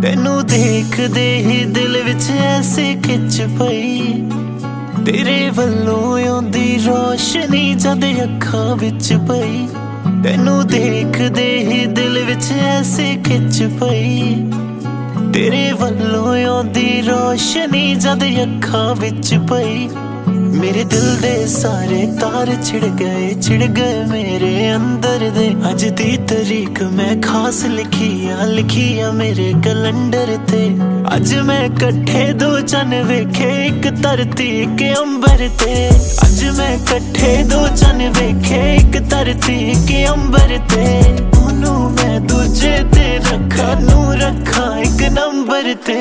तेनू देखदे ही दिल विच ऐसी खिच पई, तेरे वल्लों आउंदी रोशनी जद अखां विच पई। तेनू देखदे ही दिल विच ऐसी खिच पई, तेरे वल्लों आउंदी रोशनी जद अखां विच पई। मेरे दिल दे सारे तार छिड़ गए मेरे अंदर दे। अज दी तरीक मैं खास लिखी आ मेरे कैलेंडर ते। अज मैं कट्ठे दो चन वेखे एक धरती के अंबर ते। अज मैं कट्ठे दो चन वेखे एक धरती के अंबर ते। ओनू मैं दूजे ते रखा नू रखा एक नंबर ते।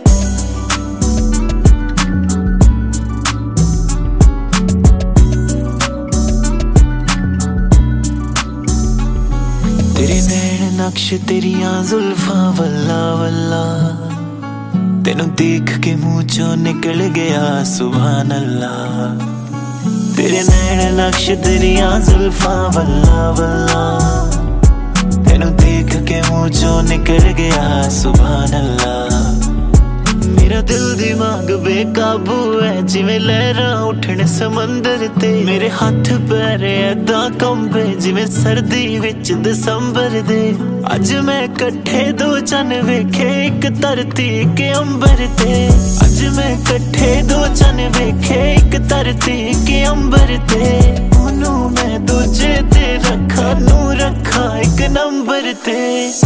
तेरे नैन नक्श तेरिया जुल्फां वल्ला वल्ला, तेनू देख के मुंह चो निकल गया सुभान अल्लाह। तेरे नैन नक्श तेरिया जुल्फां वल्ला वल्ला, तेनू देख के मुंह चो निकल गया सुभान अल्लाह। मेरा दिल दिमाग बेकाबू है जिवें लहरां उठण समंदर ते। मेरे हाथ पैर ऐदां कंबे जिवें सर्दी विच दसंबर दे। अज मैं कट्ठे दो चन वेखे एक धरती के अंबर ते। अज मैं कट्ठे दो चन वेखे एक धरती के अंबर ते। ओनू मैं दूजे ते रखा नू रखा एक नंबर ते।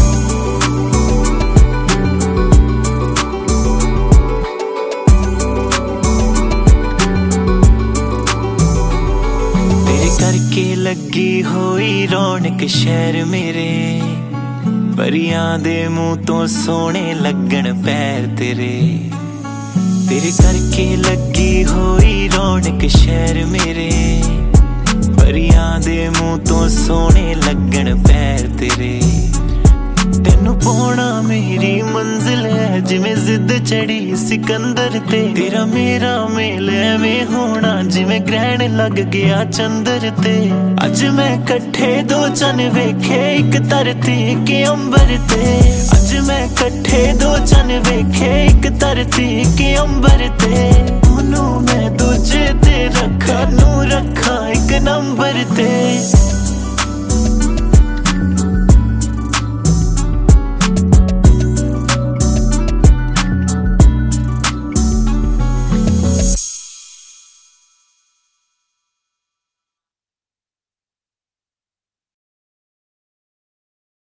करके लगी होई रौनक शहर मेरे, परियां दे मुंह तो सोने लगन पैर तेरे। तेरे करके लगी होई रौनक शहर मेरे, परियां दे मुंह तो सोने लगन पैर तेरे। तेनू पाउणा मेरी मंजिल है जिवें जिद चढ़ी सिकंदर ते। तेरा मेरा मेल एवें होना जिवें ग्रहण लग गया चंदर ते। अज मैं कट्ठे दो चन वेखे एक धरती के अंबर ते। अज मैं कट्ठे दो चन वेखे एक धरती के अंबर ते। ओनू मैं दूजे